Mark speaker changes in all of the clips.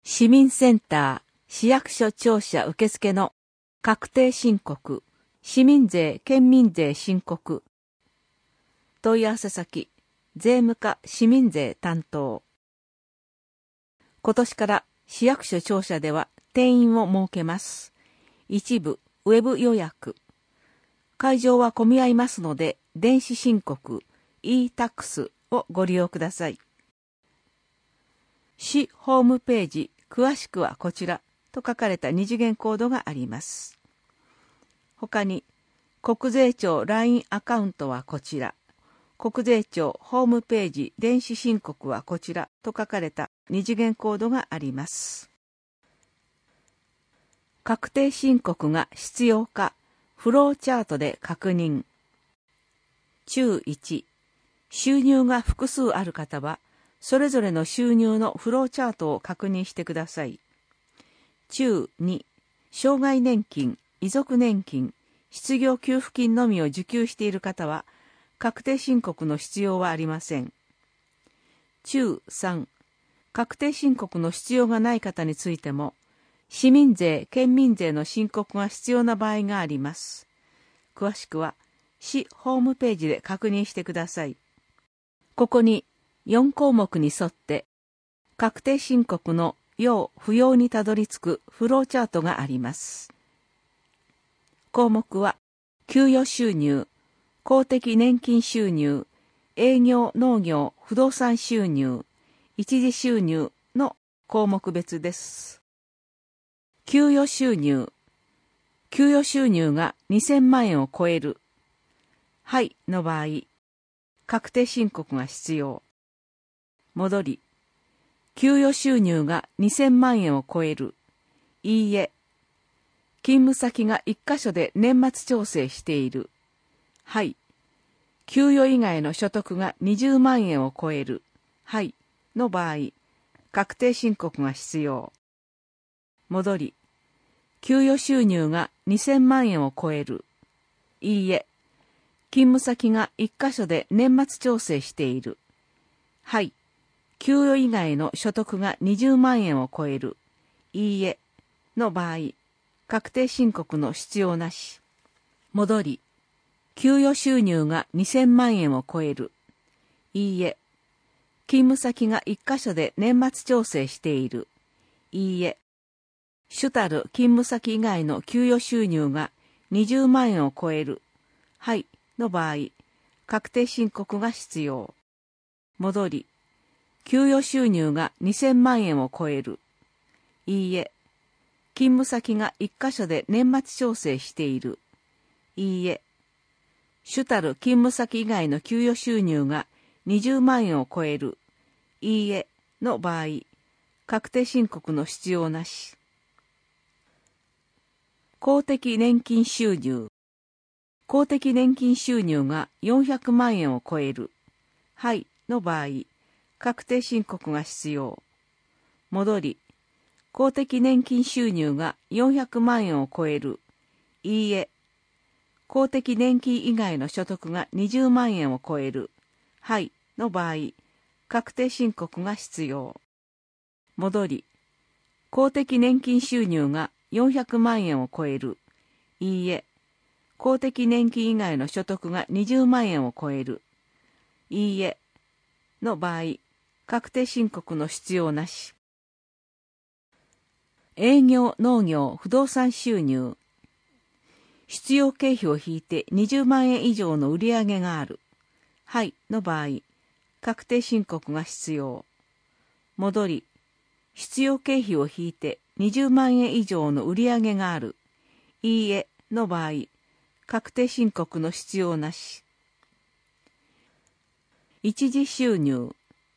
Speaker 1: 市民センター、市役所庁舎受付の確定申告、市民税・県民税申告。問い合わせ先、税務課市民税担当。今年から市役所庁舎では定員を設けます。一部、ウェブ予約。会場は混み合いますので、電子申告、e-tax をご利用ください。市ホームページ、詳しくはこちらと書かれた二次元コードがあります。他に、国税庁 LINE アカウントはこちら、国税庁ホームページ電子申告はこちらと書かれた二次元コードがあります。確定申告が必要か、フローチャートで確認。注1、収入が複数ある方は、それぞれの収入のフローチャートを確認してください。注2、障害年金、遺族年金、失業給付金のみを受給している方は、確定申告の必要はありません。注3、確定申告の必要がない方についても、市民税・県民税の申告が必要な場合があります。詳しくは、市ホームページで確認してください。ここに4項目に沿って、確定申告の要・不要にたどり着くフローチャートがあります。項目は、給与収入、公的年金収入、営業・農業・不動産収入、一時収入の項目別です。給与収入。給与収入が2000万円を超える。はいの場合、確定申告が必要。戻り。給与収入が2000万円を超える。いいえ。勤務先が1カ所で年末調整している。はい。給与以外の所得が20万円を超える。はい。の場合、確定申告が必要。戻り。給与収入が2000万円を超える。いいえ。勤務先が1カ所で年末調整している。はい。給与以外の所得が20万円を超える。いいえ。の場合、確定申告の必要なし。戻り。給与収入が2000万円を超える。いいえ。勤務先が1カ所で年末調整している。いいえ。主たる勤務先以外の給与収入が20万円を超える。はい。の場合、確定申告が必要。戻り。給与収入が2000万円を超える。いいえ。勤務先が1カ所で年末調整している。いいえ。主たる勤務先以外の給与収入が20万円を超える。いいえ。の場合、確定申告の必要なし。公的年金収入。公的年金収入が400万円を超える。はい。の場合、確定申告が必要。戻り。公的年金収入が400万円を超える。いいえ。公的年金以外の所得が20万円を超える。はい。の場合、確定申告が必要。戻り。公的年金収入が400万円を超える。いいえ。公的年金以外の所得が20万円を超える。いいえ。の場合、確定申告の必要なし。営業・農業・不動産収入。必要経費を引いて20万円以上の売上がある。はい。の場合、確定申告が必要。戻り。必要経費を引いて20万円以上の売上がある。いいえ。の場合、確定申告の必要なし。一時収入。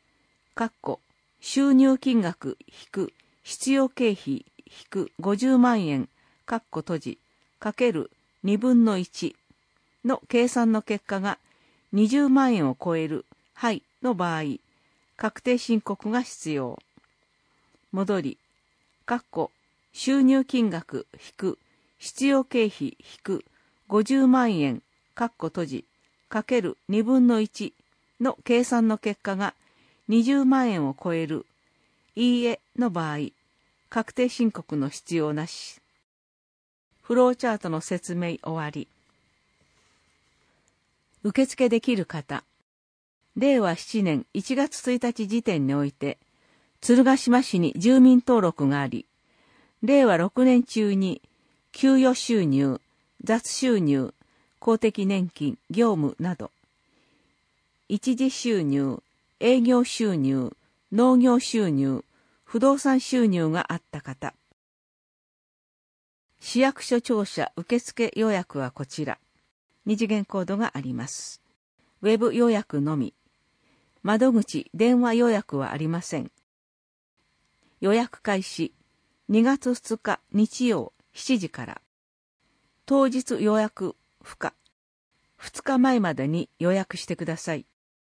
Speaker 1: 収入金額引く必要経費引く50万円閉じかける2分の1の計算の結果が20万円を超える。はいの場合、確定申告が必要。戻り。収入金額引く必要経費引く50万円閉じかける2分の1の計算の結果が20万円を超える。いいえの場合、 確定申告の必要なし。フローチャートの説明終わり。受付できる方。令和7年1月1日時点において、鶴ヶ島市に住民登録があり、令和6年中に給与収入、雑収入、公的年金、業務など、一時収入、営業収入、農業収入、不動産収入があった方。市役所庁舎受付予約はこちら。二次元コードがあります。ウェブ予約のみ。窓口、電話予約はありません。予約開始、2月2日日曜7時から。当日予約不可。2日前までに予約してください。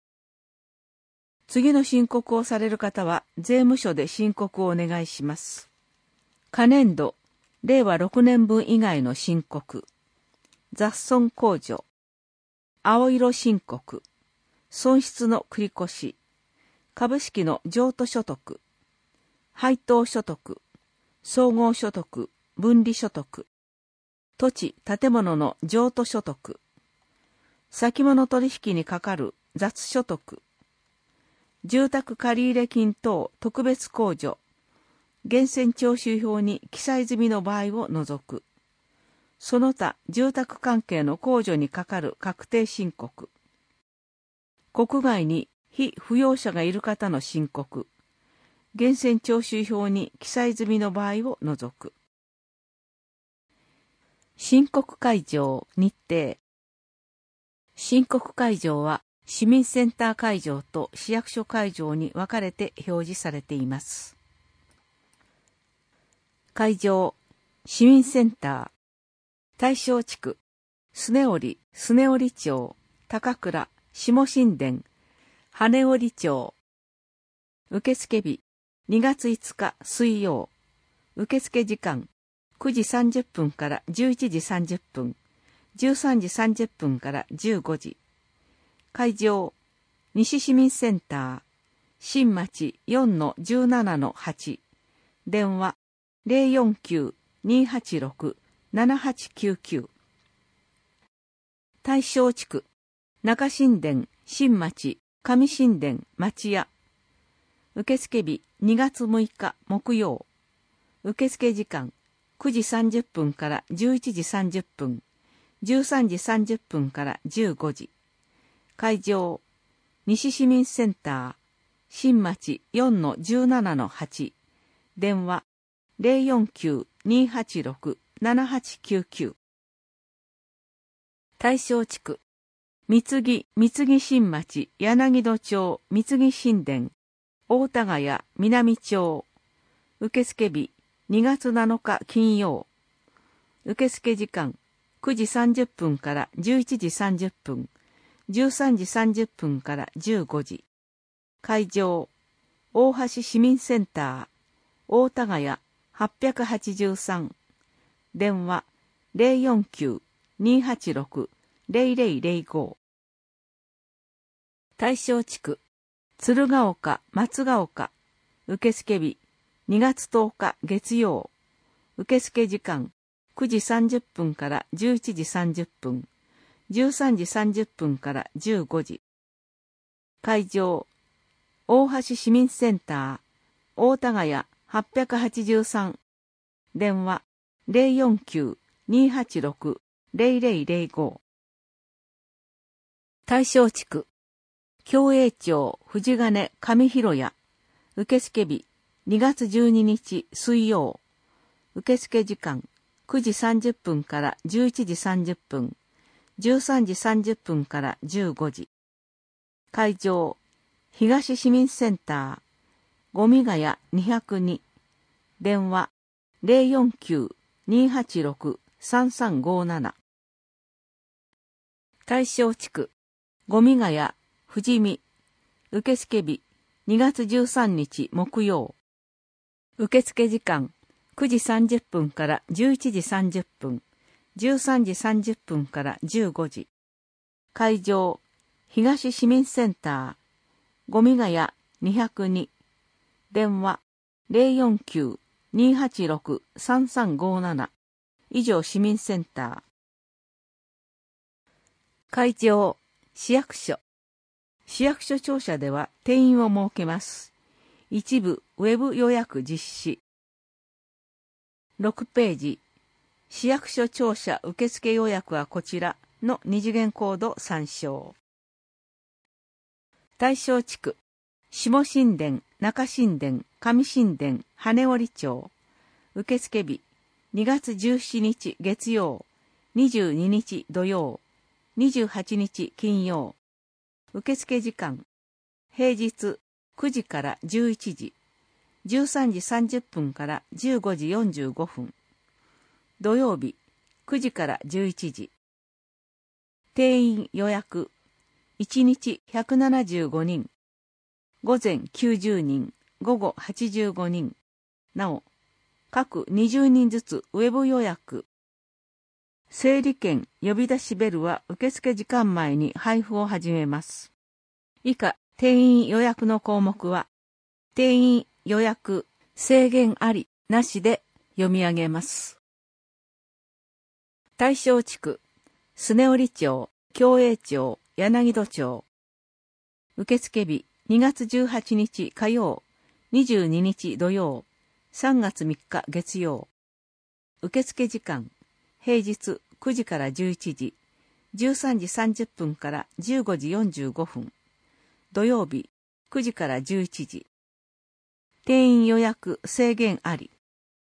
Speaker 1: 次の申告をされる方は税務署で申告をお願いします。可年度、令和6年分以外の申告、雑損控除、青色申告、損失の繰越、株式の譲渡所得、配当所得、総合所得、分離所得、土地・建物の譲渡所得、先物取引にかかる雑所得、住宅借入金等特別控除、源泉徴収票に記載済みの場合を除く。その他住宅関係の控除にかかる確定申告。国外に被扶養者がいる方の申告。源泉徴収票に記載済みの場合を除く。申告会場日程。申告会場は市民センター会場と市役所会場に分かれて表示されています。会場、市民センター、大正地区、スネオリ町、高倉、下新田、羽織町。受付日、2月5日水曜。受付時間、9時30分から11時30分、13時30分から15時。会場、西市民センター、新町 4-17-8。電話、049-286-7899。大正地区、中新田、新町、上新田、町屋。受付日、2月6日木曜。受付時間、9時30分から11時30分、13時30分から15時。会場、西市民センター、新町 4-17-8。電話、049-286-7899。大正地区、三木新町、柳戸町、三木新田、大田ヶ谷、南町。受付日、2月7日金曜。受付時間、9時30分から11時30分、13時30分から15時。会場、大橋市民センター、大田ヶ谷883。電話、049-286-0005。大正地区、鶴岡、松ヶ丘。受付日、2月10日月曜。受付時間、9時30分から11時30分、13時30分から15時。会場、大橋市民センター、大田ヶ谷883。電話、049-286-0005。大正地区、共栄町、藤金、上広屋。受付日、2月12日水曜。受付時間、9時30分から11時30分、13時30分から15時。会場、東市民センター、五味ヶ谷202。電話、049-286-3357。大正地区、五味ヶ谷、富士見。受付日、2月13日木曜。受付時間、9時30分から11時30分、13時30分から15時。会場、東市民センター、五味ヶ谷202。電話、 286-3357。以上市民センター。会場、市役所。市役所庁舎では定員を設けます。一部ウェブ予約実施。6ページ。市役所庁舎受付予約はこちらの二次元コード参照。対象地区。下新田、中新田、上新田、羽織町。受付日。2月17日月曜、22日土曜、28日金曜。受付時間。平日9時から11時、13時30分から15時45分。土曜日9時から11時。定員予約。1日175人。午前90人、午後85人。なお、各20人ずつウェブ予約。整理券呼び出しベルは受付時間前に配布を始めます。以下、定員予約の項目は、定員予約制限あり、なしで読み上げます。対象地区、スネオリ町、共栄町、柳戸町。受付日、2月18日火曜、22日土曜、3月3日月曜。受付時間、平日9時から11時、13時30分から15時45分。土曜日9時から11時。定員予約制限あり。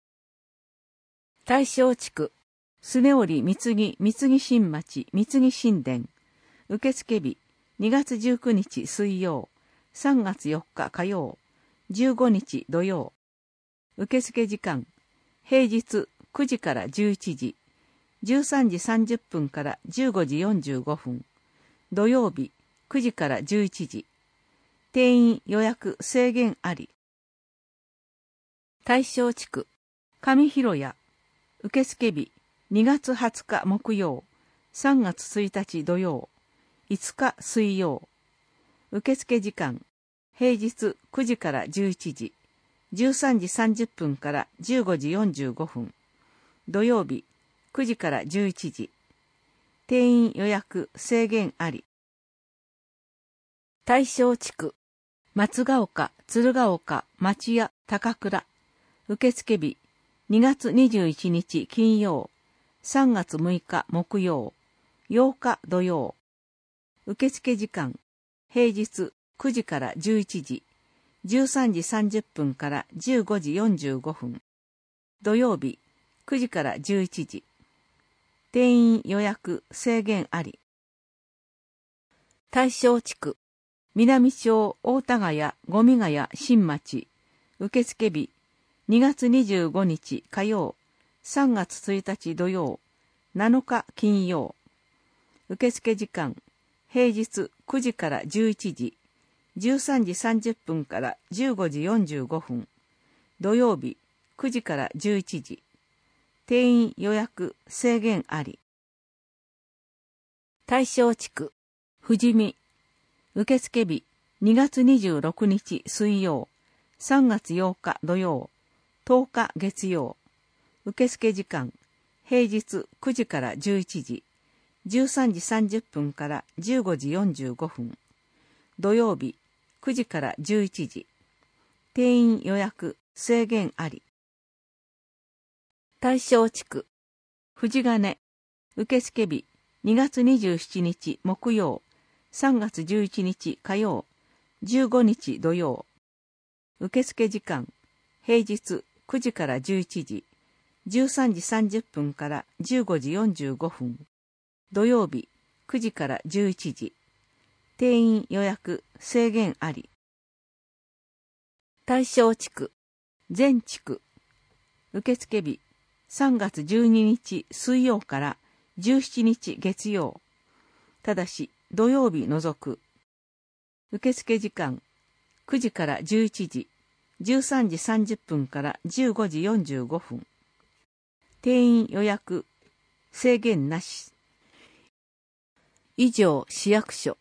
Speaker 1: 対象地区、スネオリ三木新町三木新田。受付日、2月19日水曜、3月4日火曜、15日土曜。受付時間、平日9時から11時、13時30分から15時45分。土曜日9時から11時。定員予約制限あり。対象地区、上広谷。受付日、2月20日木曜、3月1日土曜、5日水曜。受付時間、平日9時から11時、13時30分から15時45分。土曜日9時から11時。定員予約制限あり。対象地区、松ヶ丘、鶴岡、町屋、高倉。受付日、2月21日金曜、3月6日木曜、8日土曜。受付時間、平日9時から11時、13時30分から15時45分。土曜日9時から11時。定員予約制限あり。対象地区、南町大田谷五味ヶ谷新町。受付日、2月25日火曜、3月1日土曜、7日金曜。受付時間、平日9時から11時、13時30分から15時45分。土曜日9時から11時。定員予約制限あり。対象地区、富士見。受付日、2月26日水曜、3月8日土曜、10日月曜。受付時間、平日9時から11時、13時30分から15時45分。土曜日9時から11時。定員予約制限あり。対象地区、富士金。受付日、2月27日木曜、3月11日火曜、15日土曜。受付時間、平日9時から11時、13時30分から15時45分。土曜日9時から11時。定員予約制限あり。対象地区、全地区。受付日、3月12日水曜から17日月曜。ただし土曜日除く。受付時間、9時から11時、13時30分から15時45分。定員予約制限なし。以上、市役所。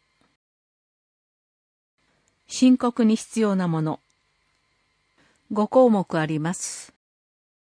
Speaker 1: 申告に必要なもの。5項目あります。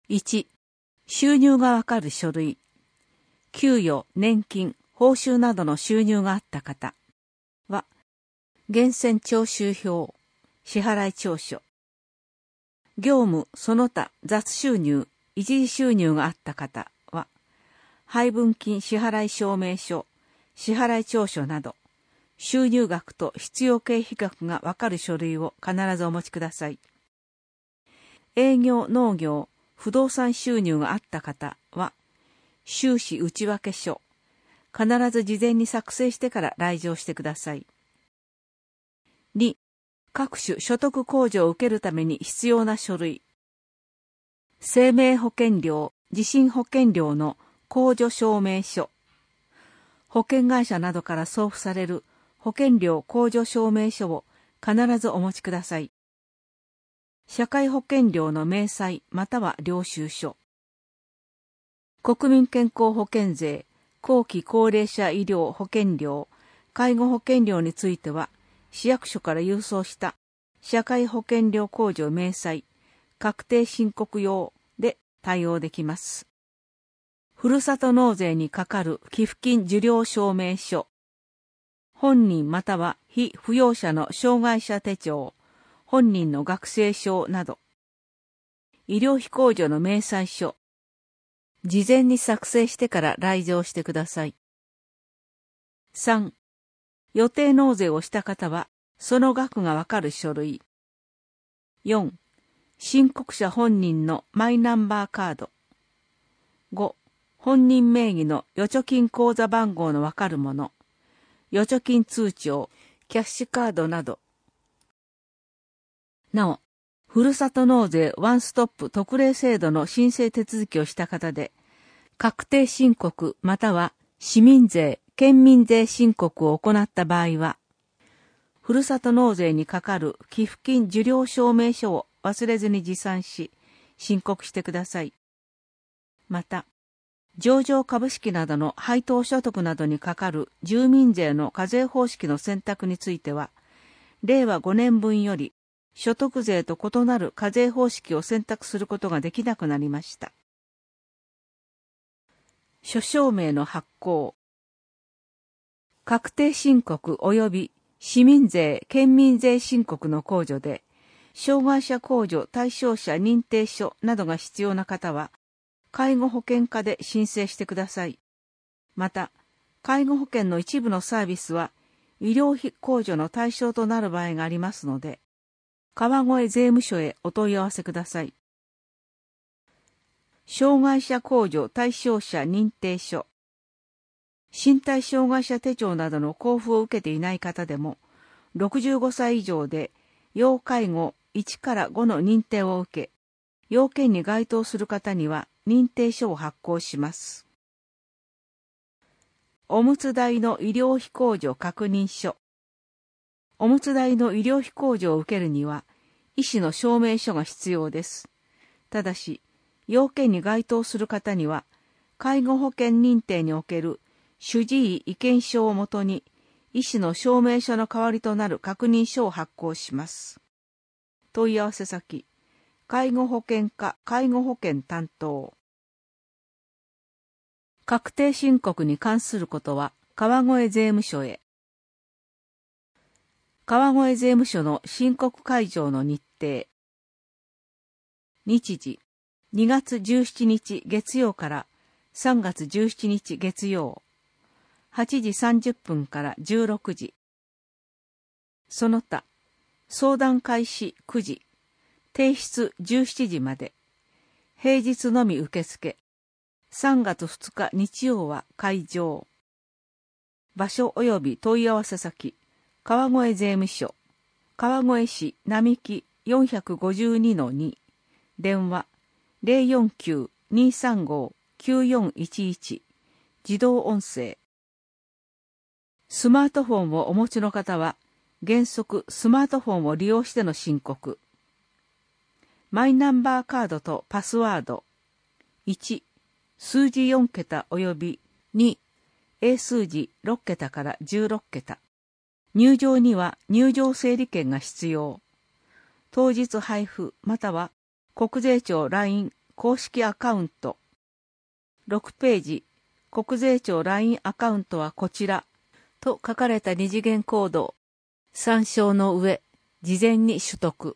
Speaker 1: 1、収入がわかる書類。給与、年金、報酬などの収入があった方は、源泉徴収票、支払い調書。業務、その他、雑収入、一時収入があった方は、配分金支払い証明書、支払い調書など、収入額と必要経費額がわかる書類を必ずお持ちください。営業、農業、不動産収入があった方は、収支内訳書、必ず事前に作成してから来場してください。2、各種所得控除を受けるために必要な書類。生命保険料、地震保険料の控除証明書。保険会社などから送付される保険料控除証明書を必ずお持ちください。社会保険料の明細または領収書。国民健康保険税、後期高齢者医療保険料、介護保険料については、市役所から郵送した社会保険料控除明細、確定申告用で対応できます。ふるさと納税にかかる寄付金受領証明書、本人または被扶養者の障害者手帳、本人の学生証など、医療費控除の明細書、事前に作成してから来場してください。3、予定納税をした方は、その額がわかる書類。4、申告者本人のマイナンバーカード。5、本人名義の預貯金口座番号のわかるもの。預貯金通帳、キャッシュカードなど。なお、ふるさと納税ワンストップ特例制度の申請手続きをした方で、確定申告または市民税、県民税申告を行った場合は、ふるさと納税にかかる寄付金受領証明書を忘れずに持参し、申告してください。また、上場株式などの配当所得などにかかる住民税の課税方式の選択については、令和5年分より所得税と異なる課税方式を選択することができなくなりました。諸証明の発行。確定申告及び市民税、県民税申告の控除で、障害者控除対象者認定書などが必要な方は、介護保険課で申請してください。また、介護保険の一部のサービスは、医療費控除の対象となる場合がありますので、川越税務署へお問い合わせください。障害者控除対象者認定書。身体障害者手帳などの交付を受けていない方でも、65歳以上で要介護1から5の認定を受け、要件に該当する方には認定書を発行します。おむつ代の医療費控除確認書。おむつ代の医療費控除を受けるには、医師の証明書が必要です。ただし、要件に該当する方には、介護保険認定における主治医意見書をもとに、医師の証明書の代わりとなる確認書を発行します。問い合わせ先、介護保険課介護保険担当。確定申告に関することは、川越税務署へ。川越税務署の申告会場の日程。日時、2月17日月曜から3月17日月曜。8時30分から16時。その他、相談開始9時、提出17時まで。平日のみ受付。3月2日日曜は会場。場所及び問い合わせ先、川越税務署、川越市並木 452-2、電話 049-235-9411、自動音声。スマートフォンをお持ちの方は、原則スマートフォンを利用しての申告。マイナンバーカードとパスワード。1、数字4桁及び2、英数字6桁から16桁。入場には入場整理券が必要。当日配布または国税庁 LINE 公式アカウント。6ページ、国税庁 LINE アカウントはこちらと書かれた二次元コードを参照の上、事前に取得。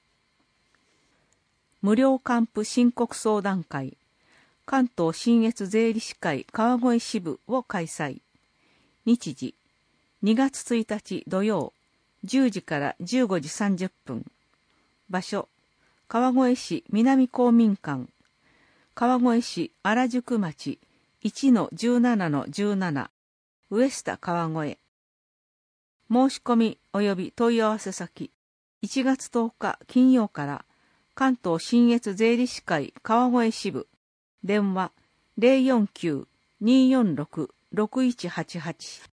Speaker 1: 無料還付申告相談会、関東信越税理士会川越支部を開催。日時、2月1日土曜、10時から15時30分。場所、川越市南公民館、川越市原宿町 1-17-17 ウエスタ川越。申し込み及び問い合わせ先、1月10日金曜から関東信越税理士会川越支部、電話 049-246-6188